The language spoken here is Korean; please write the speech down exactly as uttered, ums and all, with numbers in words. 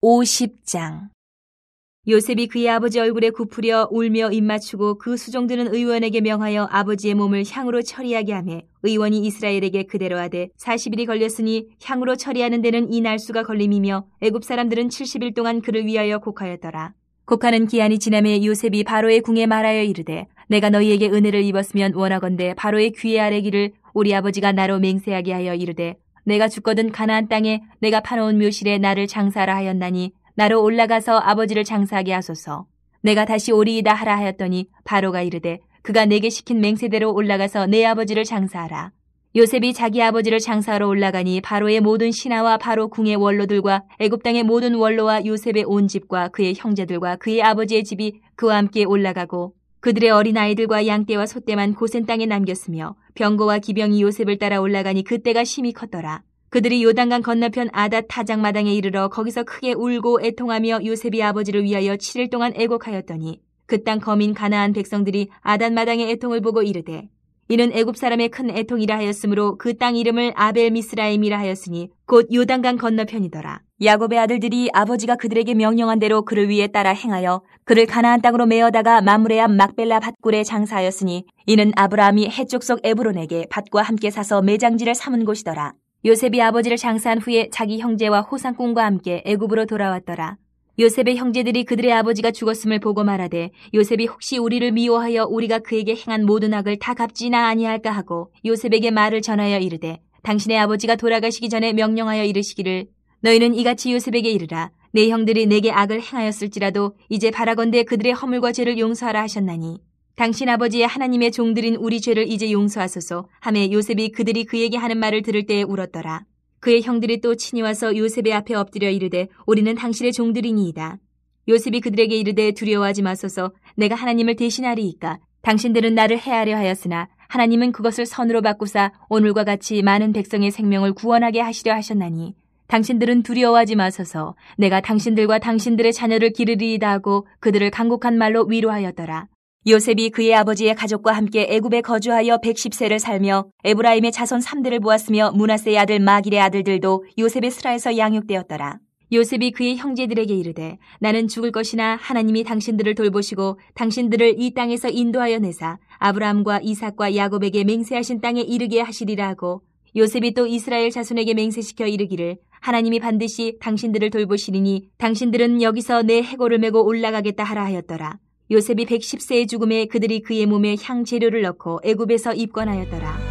오십 장. 요셉이 그의 아버지 얼굴에 굽으려 울며 입맞추고 그 수종드는 의원에게 명하여 아버지의 몸을 향으로 처리하게 하매 의원이 이스라엘에게 그대로 하되 사십 일이 걸렸으니 향으로 처리하는 데는 이 날수가 걸림이며 애굽 사람들은 칠십 일 동안 그를 위하여 곡하였더라. 곡하는 기한이 지나매 요셉이 바로의 궁에 말하여 이르되 내가 너희에게 은혜를 입었으면 원하건대 바로의 귀에 아뢰기를 우리 아버지가 나로 맹세하게 하여 이르되 내가 죽거든 가나안 땅에 내가 파놓은 묘실에 나를 장사하라 하였나니 나로 올라가서 아버지를 장사하게 하소서. 내가 다시 오리이다 하라 하였더니 바로가 이르되 그가 내게 시킨 맹세대로 올라가서 내 아버지를 장사하라. 요셉이 자기 아버지를 장사하러 올라가니 바로의 모든 신하와 바로 궁의 원로들과 애굽 땅의 모든 원로와 요셉의 온 집과 그의 형제들과 그의 아버지의 집이 그와 함께 올라가고 그들의 어린아이들과 양떼와 소떼만 고센 땅에 남겼으며 병거와 기병이 요셉을 따라 올라가니 그때가 심히 컸더라. 그들이 요단강 건너편 아닷 타작마당에 이르러 거기서 크게 울고 애통하며 요셉이 아버지를 위하여 칠 일 동안 애곡하였더니 그 땅 거민 가나안 백성들이 아닷 마당의 애통을 보고 이르되 이는 애굽 사람의 큰 애통이라 하였으므로 그 땅 이름을 아벨 미스라임이라 하였으니 곧 요단강 건너편이더라. 야곱의 아들들이 아버지가 그들에게 명령한 대로 그를 위해 따라 행하여 그를 가나안 땅으로 메어다가 마므레 앞 막벨라 밭굴에 장사하였으니 이는 아브라함이 해쪽 속 에브론에게 밭과 함께 사서 매장지를 삼은 곳이더라. 요셉이 아버지를 장사한 후에 자기 형제와 호상꾼과 함께 애굽으로 돌아왔더라. 요셉의 형제들이 그들의 아버지가 죽었음을 보고 말하되 요셉이 혹시 우리를 미워하여 우리가 그에게 행한 모든 악을 다 갚지나 아니할까 하고 요셉에게 말을 전하여 이르되 당신의 아버지가 돌아가시기 전에 명령하여 이르시기를 너희는 이같이 요셉에게 이르라. 내 형들이 내게 악을 행하였을지라도 이제 바라건대 그들의 허물과 죄를 용서하라 하셨나니 당신 아버지의 하나님의 종들인 우리 죄를 이제 용서하소서 하매 요셉이 그들이 그에게 하는 말을 들을 때에 울었더라. 그의 형들이 또 친히 와서 요셉의 앞에 엎드려 이르되 우리는 당신의 종들이니이다. 요셉이 그들에게 이르되 두려워하지 마소서. 내가 하나님을 대신하리이까. 당신들은 나를 해하려 하였으나 하나님은 그것을 선으로 바꾸사 오늘과 같이 많은 백성의 생명을 구원하게 하시려 하셨나니 당신들은 두려워하지 마소서. 내가 당신들과 당신들의 자녀를 기르리이다 하고 그들을 간곡한 말로 위로하였더라. 요셉이 그의 아버지의 가족과 함께 애굽에 거주하여 백십 세를 살며 에브라임의 자손 삼 대를 보았으며 므낫세의 아들 마길의 아들들도 요셉의 스라에서 양육되었더라. 요셉이 그의 형제들에게 이르되 나는 죽을 것이나 하나님이 당신들을 돌보시고 당신들을 이 땅에서 인도하여 내사 아브라함과 이삭과 야곱에게 맹세하신 땅에 이르게 하시리라 하고 요셉이 또 이스라엘 자손에게 맹세시켜 이르기를 하나님이 반드시 당신들을 돌보시리니 당신들은 여기서 내 해골을 메고 올라가겠다 하라 하였더라. 요셉이 백십 세의 죽음에 그들이 그의 몸에 향 재료를 넣고 애굽에서 입건하였더라.